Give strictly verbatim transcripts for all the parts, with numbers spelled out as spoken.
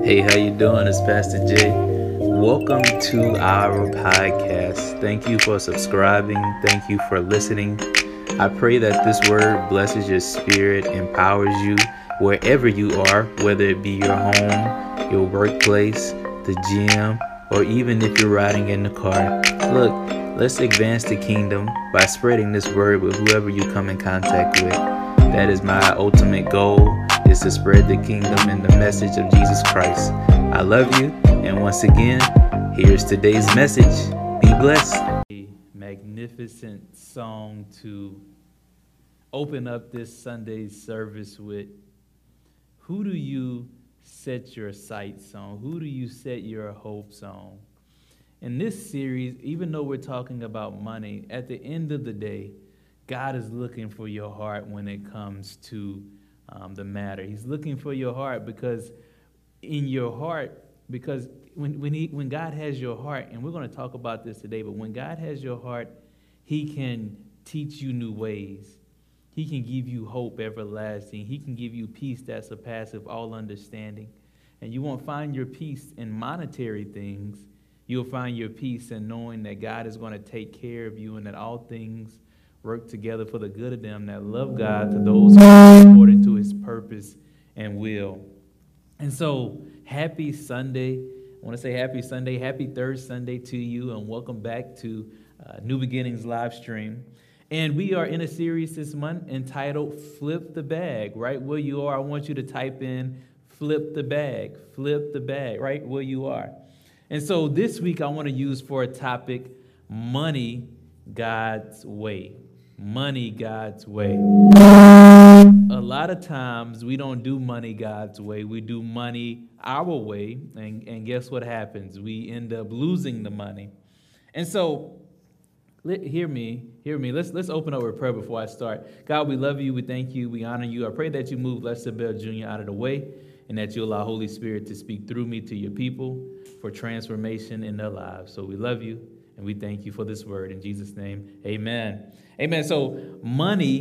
Hey, how you doing? It's Pastor Jay. Welcome to our podcast. Thank you for subscribing. Thank you for listening. I pray that this word blesses your spirit, empowers you wherever you are, whether it be your home, your workplace, the gym, or even if you're riding in the car. Look, let's advance the kingdom by spreading this word with whoever you come in contact with. That is my ultimate goal, is to spread the kingdom and the message of Jesus Christ. I love you, and once again, here's today's message. Be blessed. A magnificent song to open up this Sunday's service with. Who do you set your sights on? Who do you set your hopes on? In this series, even though we're talking about money, at the end of the day, God is looking for your heart when it comes to um, the matter. He's looking for your heart because in your heart, because when when, he, when God has your heart, and we're going to talk about this today, but when God has your heart, he can teach you new ways. He can give you hope everlasting. He can give you peace that surpasses all understanding. And you won't find your peace in monetary things. You'll find your peace in knowing that God is going to take care of you and that all things work together for the good of them that love God, to those who are according to his purpose and will. And so, happy Sunday. I want to say happy Sunday, happy third Sunday to you, and welcome back to uh, New Beginnings live stream. And we are in a series this month entitled Flip the Bag. Right where you are, I want you to type in flip the bag, flip the bag, right where you are. And so this week I want to use for a topic, money God's way. Money God's way. A lot of times we don't do money God's way. We do money our way. And, and guess what happens? We end up losing the money. And so, let, hear me, hear me. Let's, let's open up with prayer before I start. God, we love you. We thank you. We honor you. I pray that you move Lester Bell Junior out of the way and that you allow Holy Spirit to speak through me to your people for transformation in their lives. So we love you. And we thank you for this word. In Jesus' name, amen. Amen. So money,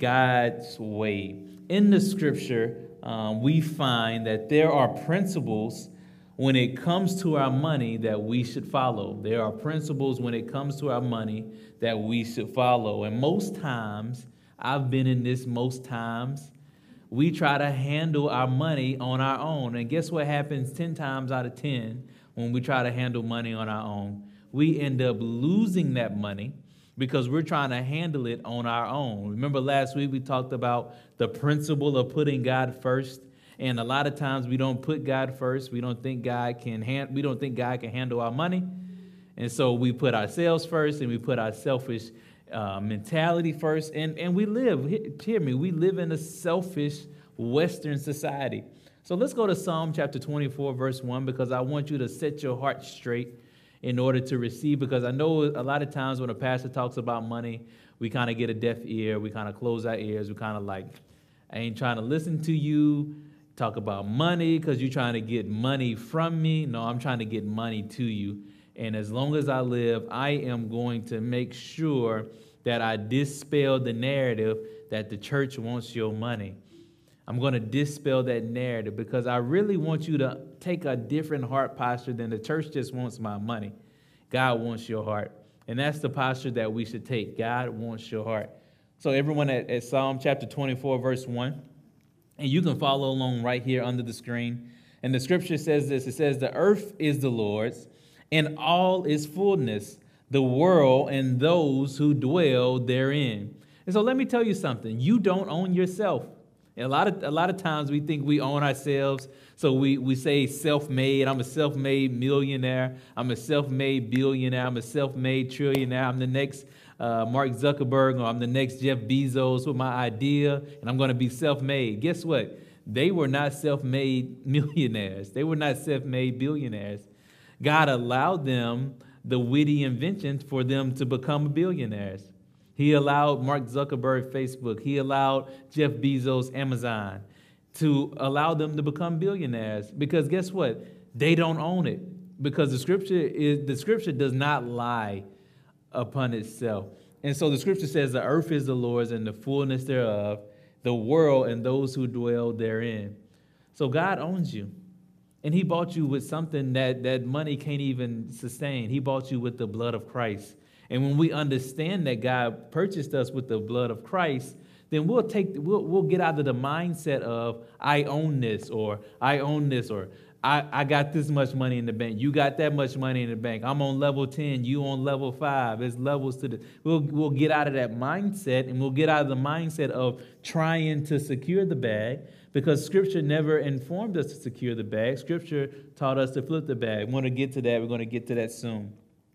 God's way. In the scripture, um, we find that there are principles when it comes to our money that we should follow. There are principles when it comes to our money that we should follow. And most times, I've been in this most times, we try to handle our money on our own. And guess what happens ten times out of ten when we try to handle money on our own? We end up losing that money because we're trying to handle it on our own. Remember last week we talked about the principle of putting God first, and a lot of times we don't put God first. We don't think God can hand, we don't think God can handle our money, and so we put ourselves first, and we put our selfish uh, mentality first, and and we live. Hear me, we live in a selfish Western society. So let's go to Psalm chapter twenty-four, verse one, because I want you to set your heart straight in order to receive, because I know a lot of times when a pastor talks about money, we kind of get a deaf ear, we kind of close our ears, we kind of like, I ain't trying to listen to you talk about money because you're trying to get money from me. No, I'm trying to get money to you. And as long as I live, I am going to make sure that I dispel the narrative that the church wants your money. I'm going to dispel that narrative because I really want you to take a different heart posture than the church just wants my money. God wants your heart. And that's the posture that we should take. God wants your heart. So everyone at, at Psalm chapter twenty-four, verse one, and you can follow along right here under the screen. And the scripture says this. It says, the earth is the Lord's and all its fullness, the world and those who dwell therein. And so let me tell you something. You don't own yourself. And a lot of a lot of times we think we own ourselves, so we, we say self-made. I'm a self-made millionaire. I'm a self-made billionaire. I'm a self-made trillionaire. I'm the next uh, Mark Zuckerberg, or I'm the next Jeff Bezos with my idea, and I'm going to be self-made. Guess what? They were not self-made millionaires. They were not self-made billionaires. God allowed them the witty inventions for them to become billionaires. He allowed Mark Zuckerberg Facebook. He allowed Jeff Bezos Amazon to allow them to become billionaires. Because guess what? They don't own it. Because the scripture is the scripture does not lie upon itself. And so the scripture says the earth is the Lord's and the fullness thereof, the world and those who dwell therein. So God owns you. And he bought you with something that, that money can't even sustain. He bought you with the blood of Christ. And when we understand that God purchased us with the blood of Christ, then we'll take we'll we'll get out of the mindset of I own this, or I own this, or I, I got this much money in the bank. You got that much money in the bank. I'm on level ten, you on level five. It's levels to the we'll we'll get out of that mindset, and we'll get out of the mindset of trying to secure the bag, because Scripture never informed us to secure the bag. Scripture taught us to flip the bag. We want to get to that. We're going to get to that soon.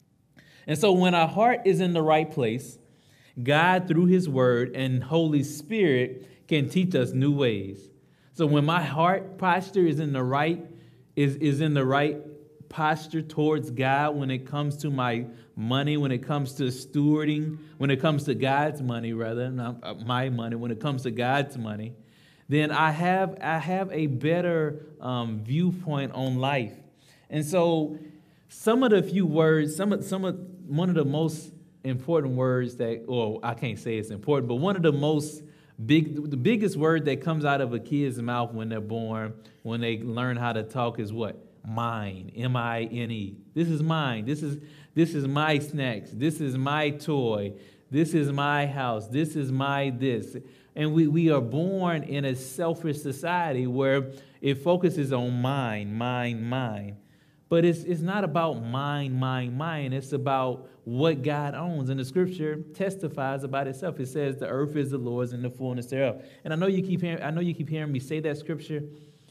And so when our heart is in the right place, God, through his word and Holy Spirit, can teach us new ways. So when my heart posture is in the right, is, is in the right posture towards God, when it comes to my money, when it comes to stewarding, when it comes to God's money, rather, not my money, when it comes to God's money, then I have I have a better um, viewpoint on life. And so some of the few words, some of some of one of the most important words that, or I can't say it's important, but one of the most big, the biggest word that comes out of a kid's mouth when they're born, when they learn how to talk, is what? Mine, M I N E. This is mine. This is this is my snacks. This is my toy. This is my house. This is my this. And we, we are born in a selfish society where it focuses on mine, mine, mine. But it's it's not about mine, mine, mine. It's about what God owns. And the Scripture testifies about itself. It says the earth is the Lord's and the fullness thereof. And I know you keep hearing, I know you keep hearing me say that Scripture.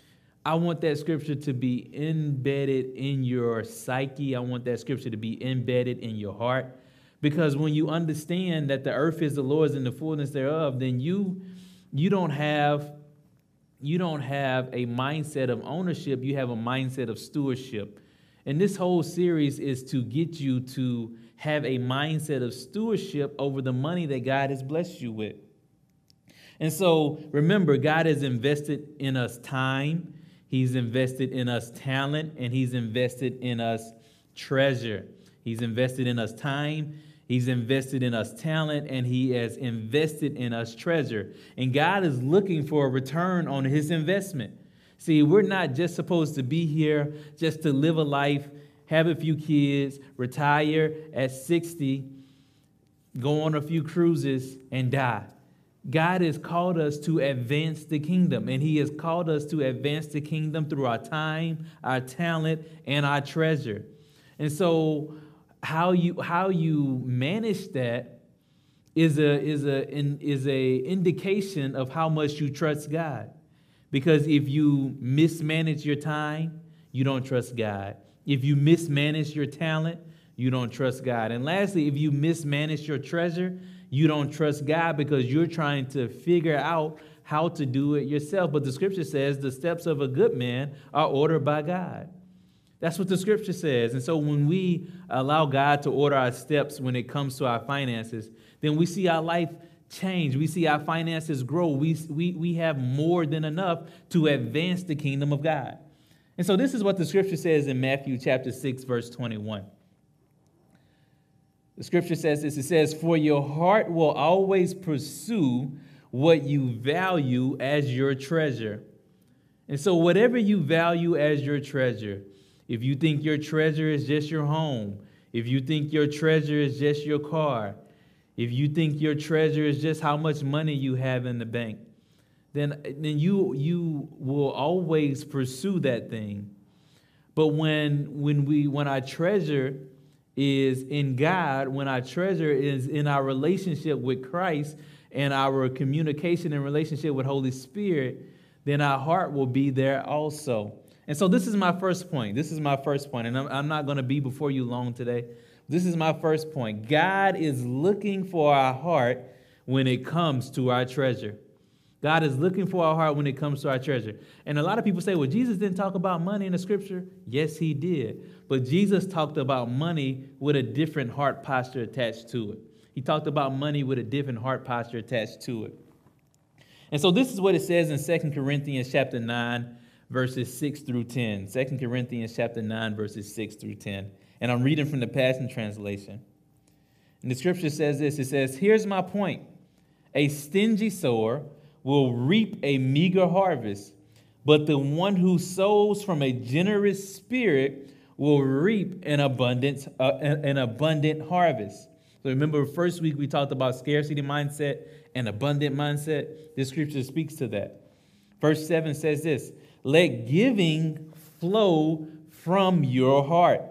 I want that Scripture to be embedded in your psyche. I want that Scripture to be embedded in your heart. Because when you understand that the earth is the Lord's and the fullness thereof, then you you don't have you don't have a mindset of ownership. You have a mindset of stewardship. And this whole series is to get you to have a mindset of stewardship over the money that God has blessed you with. And so remember, God has invested in us time, he's invested in us talent, and he's invested in us treasure. He's invested in us time, he's invested in us talent, and he has invested in us treasure. And God is looking for a return on his investment. See, we're not just supposed to be here just to live a life, have a few kids, retire at sixty, go on a few cruises, and die. God has called us to advance the kingdom, and he has called us to advance the kingdom through our time, our talent, and our treasure. And so how you how you manage that is a is a is a indication of how much you trust God. Because if you mismanage your time, you don't trust God. If you mismanage your talent, you don't trust God. And lastly, if you mismanage your treasure, you don't trust God, because you're trying to figure out how to do it yourself. But the Scripture says the steps of a good man are ordered by God. That's what the Scripture says. And so when we allow God to order our steps when it comes to our finances, then we see our life change. We see our finances grow. We, we, we have more than enough to advance the kingdom of God. And so this is what the Scripture says in Matthew chapter six, verse twenty-one. The Scripture says this. It says, "For your heart will always pursue what you value as your treasure." And so whatever you value as your treasure, if you think your treasure is just your home, if you think your treasure is just your car, if you think your treasure is just how much money you have in the bank, then, then you, you will always pursue that thing. But when, when, we, when our treasure is in God, when our treasure is in our relationship with Christ and our communication and relationship with Holy Spirit, then our heart will be there also. And so this is my first point. This is my first point, and I'm, I'm not going to be before you long today. This is my first point. God is looking for our heart when it comes to our treasure. God is looking for our heart when it comes to our treasure. And a lot of people say, well, Jesus didn't talk about money in the Scripture. Yes, he did. But Jesus talked about money with a different heart posture attached to it. He talked about money with a different heart posture attached to it. And so this is what it says in Second Corinthians chapter nine, verses six through ten. Second Corinthians chapter nine, verses six through ten. And I'm reading from the Passion Translation. And the Scripture says this. It says, "Here's my point. A stingy sower will reap a meager harvest, But the one who sows from a generous spirit will reap an abundance, uh, an an abundant harvest. So remember, first week we talked about scarcity mindset and abundant mindset. This scripture speaks to that. Verse seven says this: let giving flow from your heart,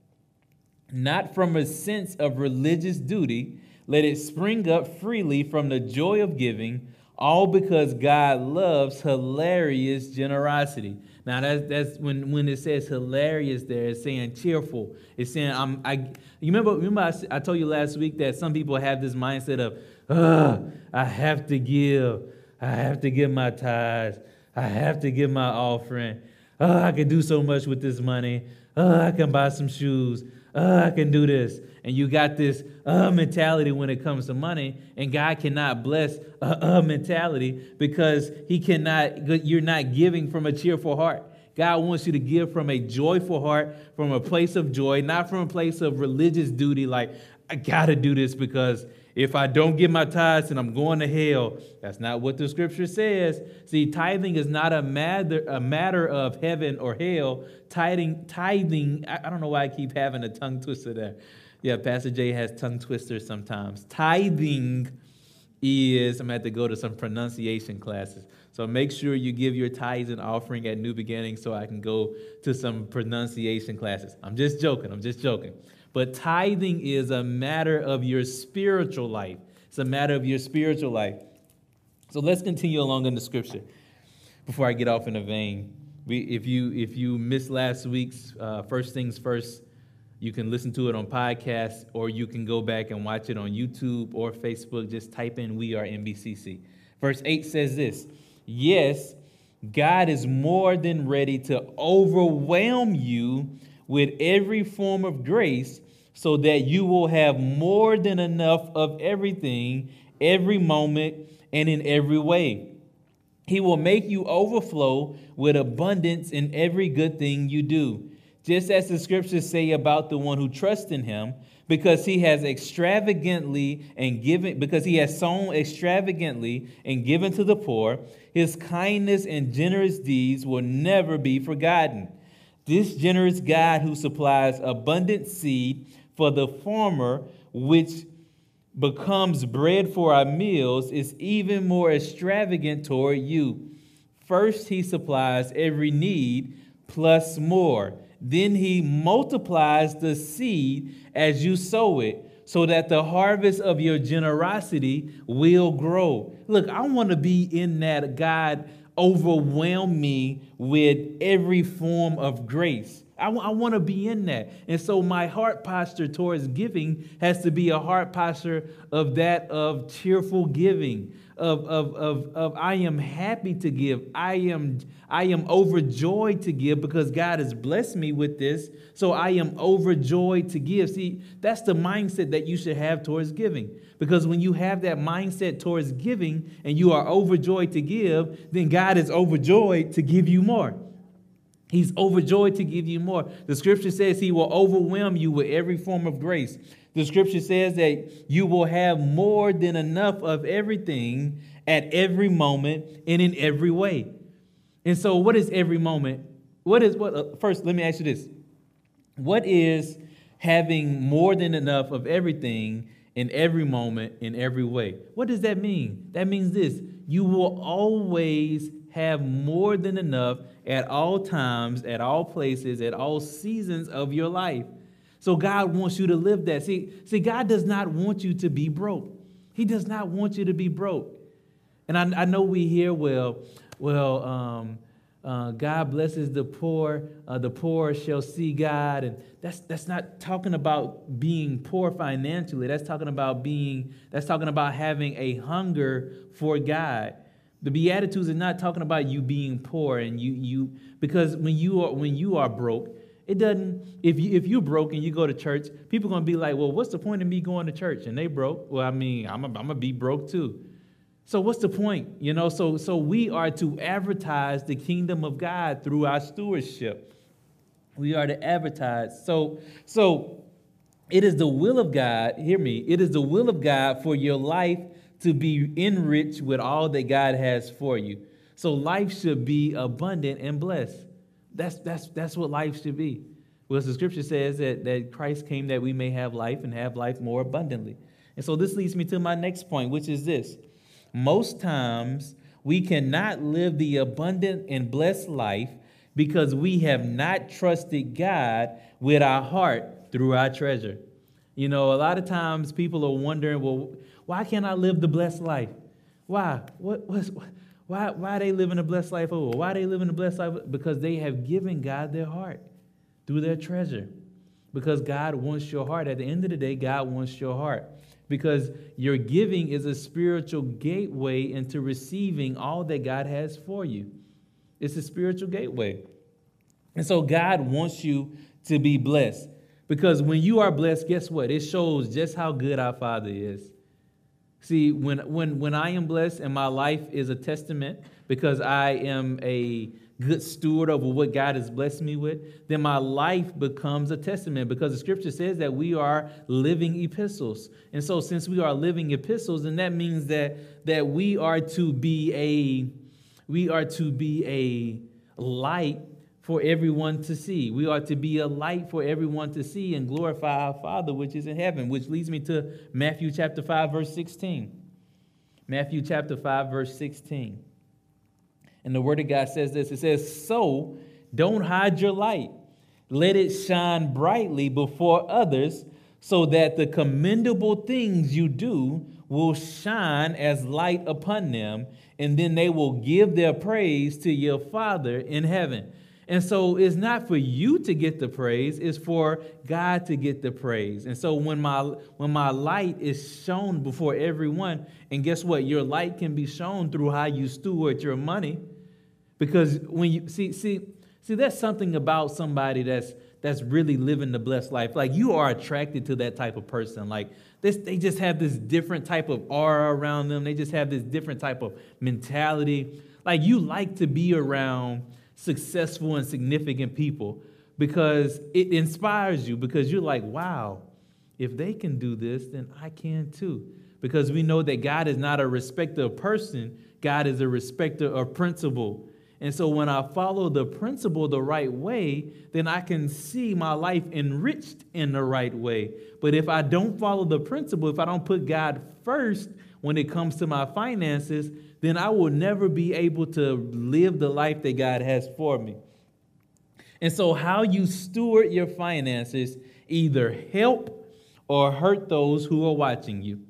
not from a sense of religious duty. Let it spring up freely from the joy of giving, all because God loves hilarious generosity. Now that's that's when, when it says hilarious there, it's saying cheerful. It's saying I'm I you remember remember I, I told you last week that some people have this mindset of, Ugh, I have to give. I have to give my tithes. I have to give my offering. Oh, I can do so much with this money. Oh, I can buy some shoes. Oh, I can do this. And you got this uh mentality when it comes to money, and God cannot bless a uh mentality because he cannot, you're not giving from a cheerful heart. God wants you to give from a joyful heart, from a place of joy, not from a place of religious duty, like, I got to do this because if I don't give my tithes, then I'm going to hell. That's not what the scripture says. See, tithing is not a matter, a matter of heaven or hell. Tithing, tithing, I, I don't know why I keep having a tongue twister there. Yeah, Pastor Jay has tongue twisters sometimes. Tithing is, I'm going to have to go to some pronunciation classes. So make sure you give your tithes and offering at New Beginning so I can go to some pronunciation classes. I'm just joking. I'm just joking. But tithing is a matter of your spiritual life. It's a matter of your spiritual life. So let's continue along in the scripture before I get off in a vein. We, if you if you missed last week's uh, First Things First, you can listen to it on podcast, or you can go back and watch it on YouTube or Facebook. Just type in "We Are N B C C." Verse eight says this: yes, God is more than ready to overwhelm you with every form of grace, so that you will have more than enough of everything, every moment, and in every way. He will make you overflow with abundance in every good thing you do, just as the scriptures say about the one who trusts in him, because he has extravagantly and given, because he has sown extravagantly and given to the poor. His kindness and generous deeds will never be forgotten. This generous God who supplies abundant seed for the farmer, which becomes bread for our meals, is even more extravagant toward you. First, he supplies every need plus more. Then he multiplies the seed as you sow it, so that the harvest of your generosity will grow. Look, I want to be in that God overwhelm me with every form of grace. I, w- I want to be in that. And so my heart posture towards giving has to be a heart posture of that of cheerful giving, of, of, of, of I am happy to give. I am, I am overjoyed to give because God has blessed me with this. So I am overjoyed to give. See, that's the mindset that you should have towards giving. Because when you have that mindset towards giving and you are overjoyed to give, then God is overjoyed to give you more. He's overjoyed to give you more. The scripture says he will overwhelm you with every form of grace. The scripture says that you will have more than enough of everything at every moment and in every way. And so what is every moment? What is what? Uh, first, let me ask you this. What is having more than enough of everything in every moment, in every way? What does that mean? That means this: you will always have more than enough at all times, at all places, at all seasons of your life. So God wants you to live that. See, see, God does not want you to be broke. He does not want you to be broke. And I, I know we hear, well, well, um, uh, God blesses the poor. Uh, the poor shall see God. And that's that's not talking about being poor financially. That's talking about being, that's talking about having a hunger for God. The Beatitudes are not talking about you being poor and you you because when you are when you are broke, it doesn't, if you if you're broke and you go to church, people are gonna be like, well, what's the point of me going to church? And they broke. Well, I mean, I'm a, I'm gonna be broke too. So what's the point? You know, so so we are to advertise the kingdom of God through our stewardship. We are to advertise. So so it is the will of God, hear me, it is the will of God for your life to be enriched with all that God has for you. So life should be abundant and blessed. That's that's that's what life should be. Because the scripture says that, that Christ came that we may have life and have life more abundantly. And so this leads me to my next point, which is this. Most times we cannot live the abundant and blessed life because we have not trusted God with our heart through our treasure. You know, a lot of times people are wondering, well, why can't I live the blessed life? Why? What was why why are they living a blessed life over? Why are they living a blessed life? Because they have given God their heart through their treasure. Because God wants your heart. At the end of the day, God wants your heart. Because your giving is a spiritual gateway into receiving all that God has for you. It's a spiritual gateway. And so God wants you to be blessed. Because when you are blessed, guess what? It shows just how good our Father is. See, when when when I am blessed and my life is a testament because I am a good steward over what God has blessed me with, then my life becomes a testament because the scripture says that we are living epistles. And so since we are living epistles, then that means that that we are to be a we are to be a light for everyone to see. We are to be a light for everyone to see and glorify our Father which is in heaven, which leads me to Matthew chapter five, verse sixteen. Matthew chapter five, verse sixteen. And the word of God says this. It says, so don't hide your light. Let it shine brightly before others so that the commendable things you do will shine as light upon them. And then they will give their praise to your Father in heaven. And so it's not for you to get the praise, it's for God to get the praise. And so when my when my light is shown before everyone, and guess what? Your light can be shown through how you steward your money. Because when you see, see, see, there's something about somebody that's that's really living the blessed life. Like you are attracted to that type of person. Like this, they just have this different type of aura around them. They just have this different type of mentality. Like you like to be around successful and significant people because it inspires you, because you're like, wow, if they can do this, then I can too. Because we know that God is not a respecter of person. God is a respecter of principle. And so when I follow the principle the right way, then I can see my life enriched in the right way. But if I don't follow the principle, if I don't put God first when it comes to my finances, then I will never be able to live the life that God has for me. And so how you steward your finances either help or hurt those who are watching you.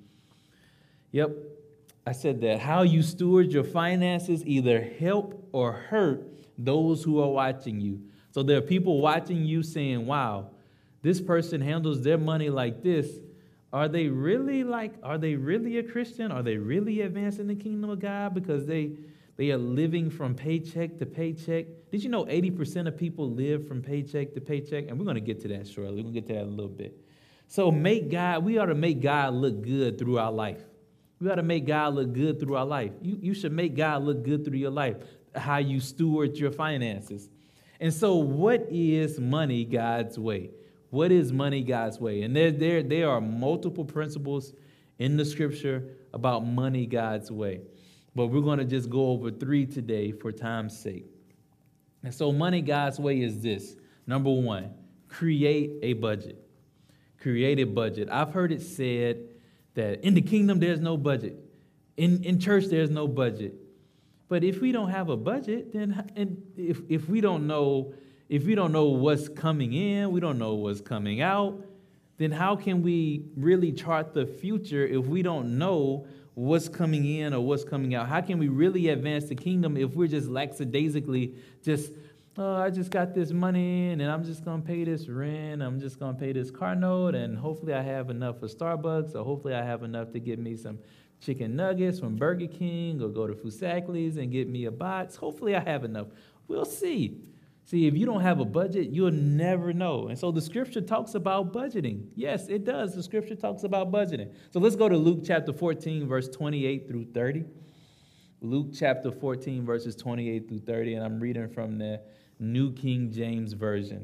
Yep, I said that. How you steward your finances either help or hurt those who are watching you. So there are people watching you saying, wow, this person handles their money like this. Are they really like, are they really a Christian? Are they really advancing the kingdom of God? Because they they are living from paycheck to paycheck. Did you know eighty percent of people live from paycheck to paycheck? And we're going to get to that shortly. We're going to get to that in a little bit. So make God, we ought to make God look good through our life. We ought to make God look good through our life. You, you should make God look good through your life, how you steward your finances. And so what is money God's way? What is money God's way? And there, there, there are multiple principles in the scripture about money God's way. But we're going to just go over three today for time's sake. And so money God's way is this. Number one, create a budget. Create a budget. I've heard it said that in the kingdom, there's no budget. In, in church, there's no budget. But if we don't have a budget, then and if, if we don't know If we don't know what's coming in, we don't know what's coming out, then how can we really chart the future if we don't know what's coming in or what's coming out? How can we really advance the kingdom if we're just lackadaisically just, oh, I just got this money in and I'm just going to pay this rent, I'm just going to pay this car note, and hopefully I have enough for Starbucks, or hopefully I have enough to get me some chicken nuggets from Burger King, or go to Fusakli's and get me a box. Hopefully I have enough. We'll see. See, if you don't have a budget, you'll never know. And so the scripture talks about budgeting. Yes, it does. The scripture talks about budgeting. So let's go to Luke chapter fourteen, verse twenty-eight through thirty. Luke chapter fourteen, verses twenty-eight through thirty, and I'm reading from the New King James Version.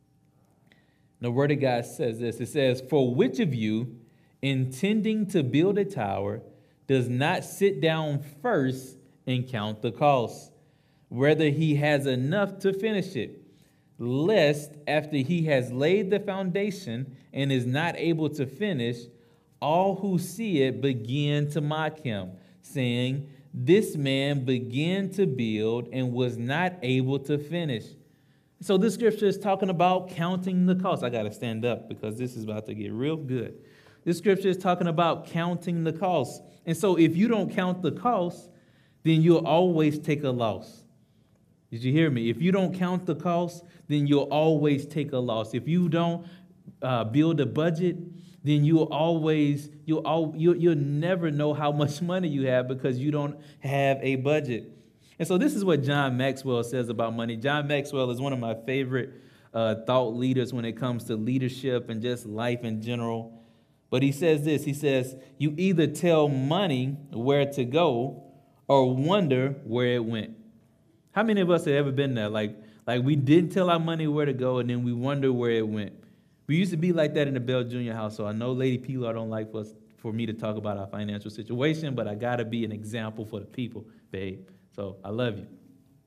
The word of God says this. It says, for which of you, intending to build a tower, does not sit down first and count the cost, whether he has enough to finish it, lest after he has laid the foundation and is not able to finish, all who see it begin to mock him, saying, this man began to build and was not able to finish. So this scripture is talking about counting the cost. I got to stand up because this is about to get real good. This scripture is talking about counting the cost. And so if you don't count the cost, then you'll always take a loss. Did you hear me? If you don't count the cost, then you'll always take a loss. If you don't uh, build a budget, then you'll always, you'll, all, you'll, you'll never know how much money you have because you don't have a budget. And so this is what John Maxwell says about money. John Maxwell is one of my favorite uh, thought leaders when it comes to leadership and just life in general. But he says this, he says, you either tell money where to go or wonder where it went. How many of us have ever been there? Like, like we didn't tell our money where to go and then we wonder where it went. We used to be like that in the Bell Junior household. I know Lady Pilar don't like for, us, for me to talk about our financial situation, but I got to be an example for the people, babe. So I love you.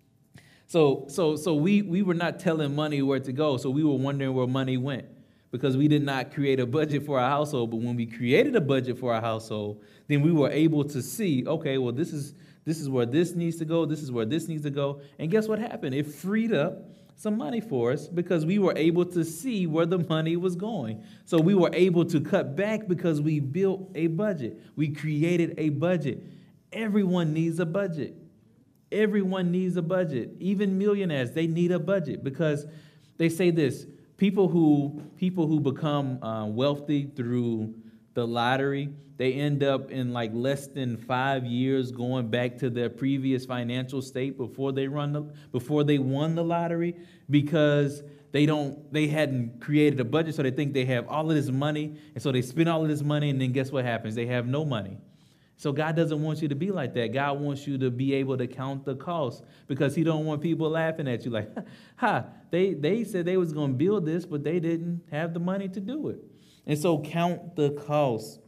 So so so we, we were not telling money where to go, so we were wondering where money went because we did not create a budget for our household. But when we created a budget for our household, then we were able to see, okay, well, this is this is where this needs to go, this is where this needs to go. And guess what happened? It freed up some money for us because we were able to see where the money was going. So we were able to cut back because we built a budget. We created a budget. Everyone needs a budget. Everyone needs a budget. Even millionaires, they need a budget because they say this, people who, people who become uh, wealthy through the lottery, they end up in like less than five years going back to their previous financial state before they run the, before they won the lottery because they don't they hadn't created a budget, so they think they have all of this money, and so they spend all of this money, and then guess what happens? They have no money. So God doesn't want you to be like that. God wants you to be able to count the cost because he don't want people laughing at you like, ha, they, they said they was going to build this, but they didn't have the money to do it. And so count the cost.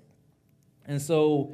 And so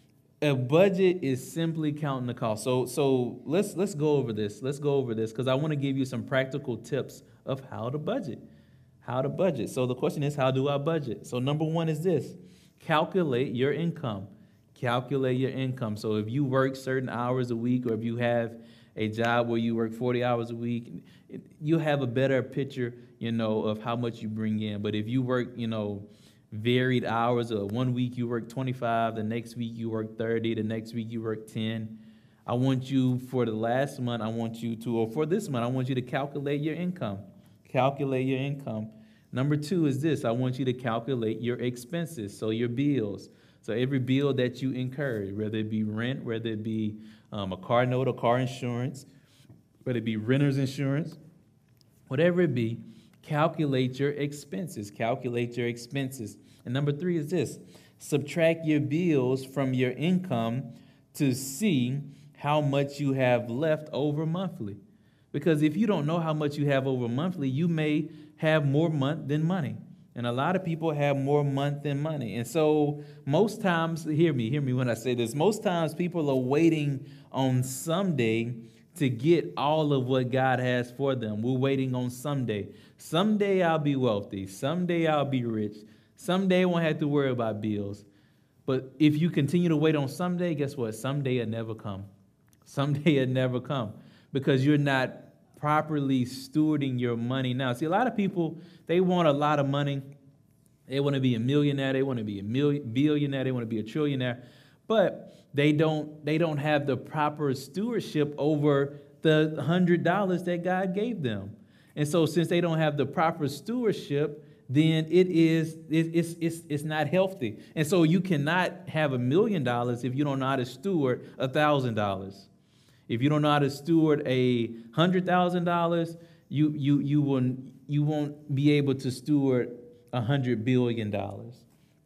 a budget is simply counting the cost. So so let's let's go over this. Let's go over this because I want to give you some practical tips of how to budget. How to budget. So the question is, how do I budget? So number one is this. Calculate your income. Calculate your income. So if you work certain hours a week or if you have a job where you work forty hours a week, you'll have a better picture, you know, of how much you bring in. But if you work, you know, varied hours, or one week you work twenty-five, the next week you work thirty, the next week you work ten, I want you for the last month, I want you to, or for this month, I want you to calculate your income. Calculate your income. Number two is this. I want you to calculate your expenses, so your bills. So every bill that you incur, whether it be rent, whether it be um, a car note or car insurance, whether it be renter's insurance, whatever it be, calculate your expenses. Calculate your expenses. And number three is this. Subtract your bills from your income to see how much you have left over monthly. Because if you don't know how much you have over monthly, you may have more month than money. And a lot of people have more month than money. And so most times, hear me, hear me when I say this, most times people are waiting on someday to get all of what God has for them. We're waiting on someday. Someday I'll be wealthy. Someday I'll be rich. Someday I won't have to worry about bills. But if you continue to wait on someday, guess what? Someday it'll never come. Someday it'll never come because you're not properly stewarding your money now. See, a lot of people, they want a lot of money. They want to be a millionaire. They want to be a million, billionaire. They want to be a trillionaire. But they don't, they don't have the proper stewardship over the one hundred dollars that God gave them. And so since they don't have the proper stewardship, then it is, it, it's, it's, it's not healthy. And so you cannot have a million dollars if you don't know how to steward a thousand dollars. If you don't know how to steward a hundred thousand dollars, you you you won't you won't be able to steward a hundred billion dollars.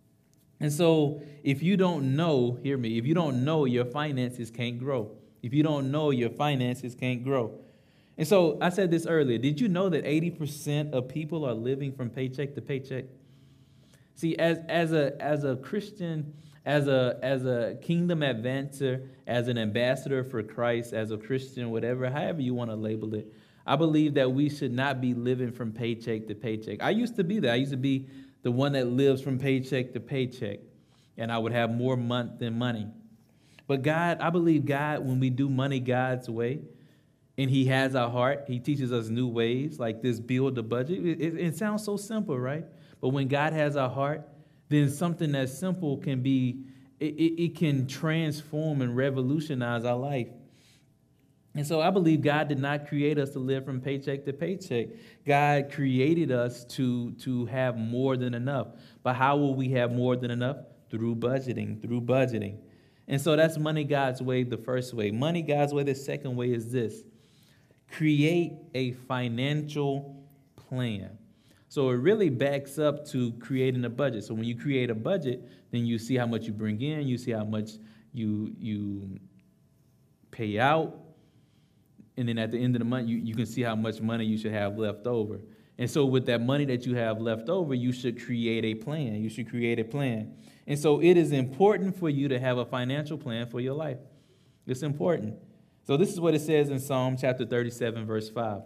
And so, if you don't know, hear me. If you don't know, your finances can't grow. If you don't know, your finances can't grow. And so, I said this earlier. Did you know that eighty percent of people are living from paycheck to paycheck? See, as as a as a Christian, as a as a kingdom advancer, as an ambassador for Christ, as a Christian, whatever, however you want to label it, I believe that we should not be living from paycheck to paycheck. I used to be that. I used to be the one that lives from paycheck to paycheck, and I would have more month than money. But God, I believe God, when we do money God's way, and he has our heart, he teaches us new ways, like this build a budget. It, it, it sounds so simple, right? But when God has our heart, then something that simple can be, it, it, it can transform and revolutionize our life. And so I believe God did not create us to live from paycheck to paycheck. God created us to, to have more than enough. But how will we have more than enough? Through budgeting, through budgeting. And so that's money God's way, the first way. Money God's way, the second way is this. Create a financial plan. So it really backs up to creating a budget. So when you create a budget, then you see how much you bring in, you see how much you, you pay out. And then at the end of the month, you, you can see how much money you should have left over. And so with that money that you have left over, you should create a plan. You should create a plan. And so it is important for you to have a financial plan for your life. It's important. So this is what it says in Psalm chapter thirty-seven, verse five.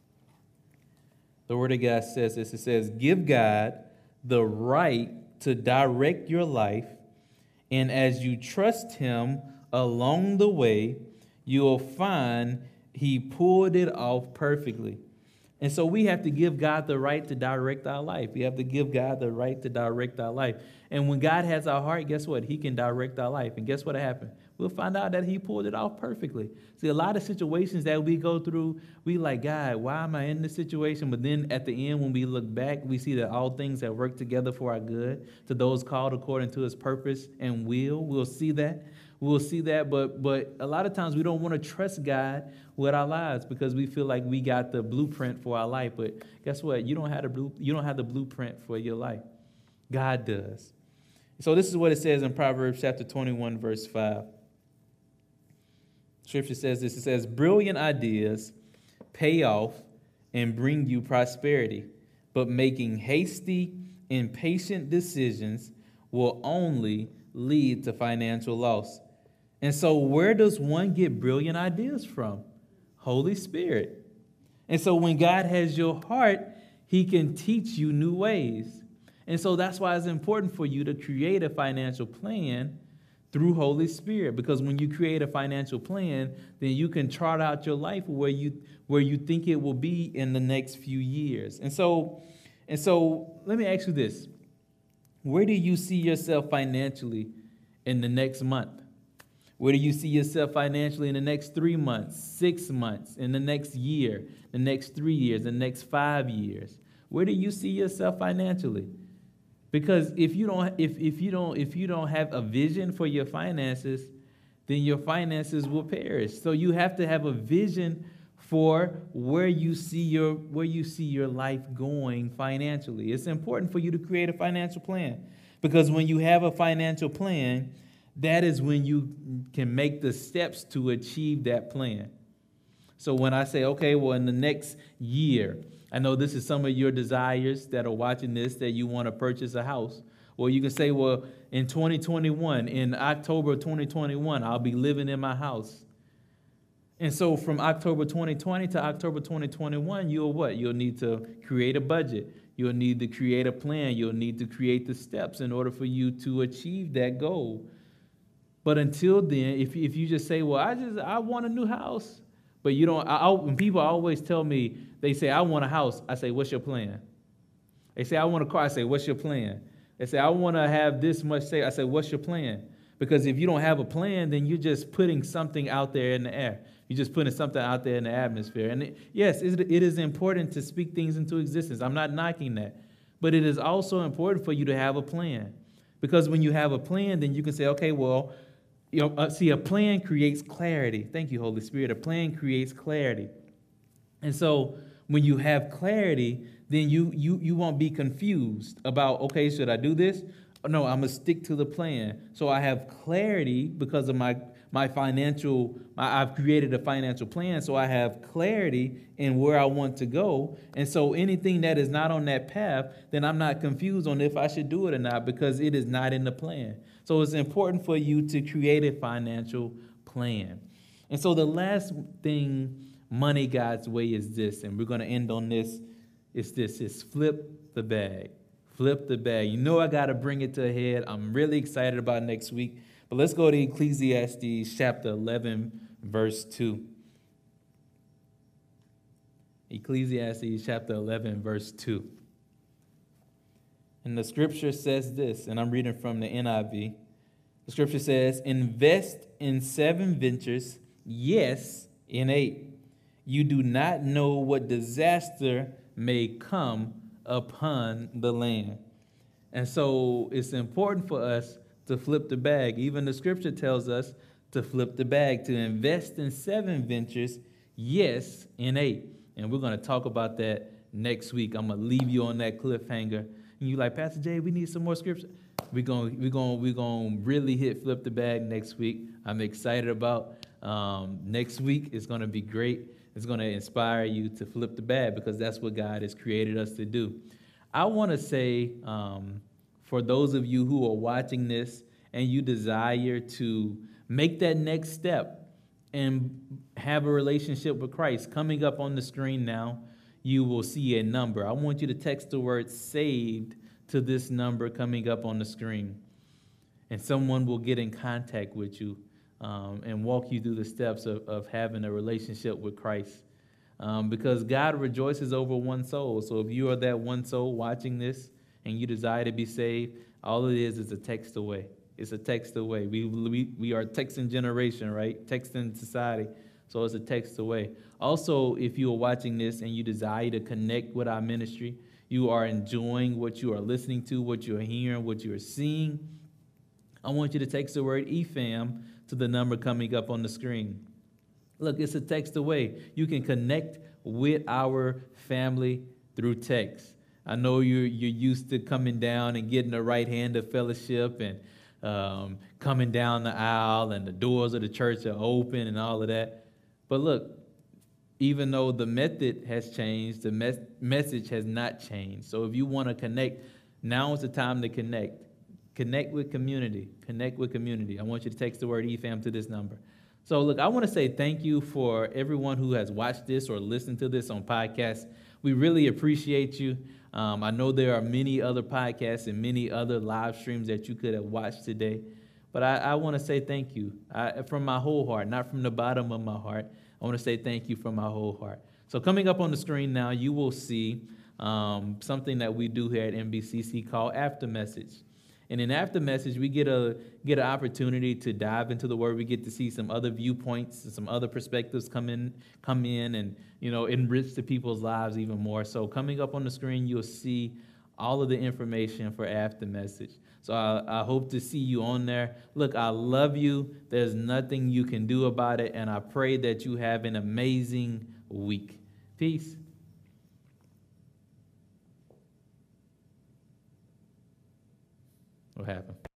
The word of God says this. It says, give God the right to direct your life, and as you trust him along the way, you'll find he pulled it off perfectly. And so we have to give God the right to direct our life. We have to give God the right to direct our life. And when God has our heart, guess what? He can direct our life. And guess what happened? We'll find out that he pulled it off perfectly. See, a lot of situations that we go through, we like, God, why am I in this situation? But then at the end, when we look back, we see that all things have worked together for our good, to those called according to his purpose and will. We'll see that. We'll see that, but but a lot of times we don't want to trust God with our lives because we feel like we got the blueprint for our life. But guess what? You don't have the blue, you don't have the blueprint for your life. God does. So this is what it says in Proverbs chapter twenty-one, verse five. Scripture says this. It says, brilliant ideas pay off and bring you prosperity, but making hasty, impatient decisions will only lead to financial loss. And so where does one get brilliant ideas from? Holy Spirit. And so when God has your heart, he can teach you new ways. And so that's why it's important for you to create a financial plan through Holy Spirit. Because when you create a financial plan, then you can chart out your life where you where you think it will be in the next few years. And so, and so let me ask you this. Where do you see yourself financially in the next month? Where do you see yourself financially in the next three months, six months, in the next year, the next three years, the next five years? Where do you see yourself financially? Because if you don't, if, if you don't, if you don't have a vision for your finances, then your finances will perish. So you have to have a vision for where you see your where you see your life going financially. It's important for you to create a financial plan, because when you have a financial plan, that is when you can make the steps to achieve that plan. So when I say, okay, well, in the next year, I know this is some of your desires that are watching this, that you want to purchase a house. Well, you can say, well, in twenty twenty-one, in October twenty twenty-one, I'll be living in my house. And so from October twenty twenty to October twenty twenty-one, you'll what? You'll need to create a budget. You'll need to create a plan. You'll need to create the steps in order for you to achieve that goal. But until then, if, if you just say, well, I just I want a new house, but you don't, I, I, when people always tell me, they say, I want a house, I say, what's your plan? They say, I want a car, I say, what's your plan? They say, I want to have this much say, I say, what's your plan? Because if you don't have a plan, then you're just putting something out there in the air. You're just putting something out there in the atmosphere. And it, yes, it, it is important to speak things into existence. I'm not knocking that. But it is also important for you to have a plan. Because when you have a plan, then you can say, okay, well, you know, uh, see, a plan creates clarity. Thank you, Holy Spirit. A plan creates clarity. And so when you have clarity, then you you you won't be confused about, okay, should I do this? No, I'm going to stick to the plan. So I have clarity because of my, my financial, my, I've created a financial plan, so I have clarity in where I want to go. And so anything that is not on that path, then I'm not confused on if I should do it or not, because it is not in the plan. So it's important for you to create a financial plan. And so the last thing money God's way is this, and we're going to end on this, it's this, it's flip the bag. Flip the bag. You know I got to bring it to a head. I'm really excited about next week. But let's go to Ecclesiastes chapter eleven, verse two. Ecclesiastes chapter eleven, verse two. And the scripture says this, and I'm reading from the N I V. The scripture says, invest in seven ventures, yes, in eight. You do not know what disaster may come upon the land. And so it's important for us to flip the bag. Even the scripture tells us to flip the bag, to invest in seven ventures, yes, in eight. And we're going to talk about that next week. I'm going to leave you on that cliffhanger. And you're like, Pastor Jay, we need some more scripture. We're going we're going we're going to really hit flip the bag next week. I'm excited about um, next week. It's going to be great. It's going to inspire you to flip the bag, because that's what God has created us to do. I want to say, um, for those of you who are watching this and you desire to make that next step and have a relationship with Christ, coming up on the screen now, you will see a number. I want you to text the word saved to this number coming up on the screen. And someone will get in contact with you um, and walk you through the steps of, of having a relationship with Christ. Um, because God rejoices over one soul. So if you are that one soul watching this and you desire to be saved, all it is is a text away. It's a text away. We, we, we are texting generation, right? Texting society. So it's a text away. Also, if you are watching this and you desire to connect with our ministry, you are enjoying what you are listening to, what you are hearing, what you are seeing, I want you to text the word E F A M to the number coming up on the screen. Look, it's a text away. You can connect with our family through text. I know you're, you're used to coming down and getting the right hand of fellowship and um, coming down the aisle and the doors of the church are open and all of that. But look, even though the method has changed, the mes- message has not changed. So if you want to connect, now is the time to connect. Connect with community. Connect with community. I want you to text the word E F A M to this number. So look, I want to say thank you for everyone who has watched this or listened to this on podcasts. We really appreciate you. Um, I know there are many other podcasts and many other live streams that you could have watched today. But I, I want to say thank you I, from my whole heart, not from the bottom of my heart. I want to say thank you from my whole heart. So coming up on the screen now, you will see um, something that we do here at M B C C called After Message. And in After Message, we get a get an opportunity to dive into the Word. We get to see some other viewpoints and some other perspectives come in, come in, and you know enrich the people's lives even more. So coming up on the screen, you'll see all of the information for After Message. So I, I hope to see you on there. Look, I love you. There's nothing you can do about it, and I pray that you have an amazing week. Peace. What happened?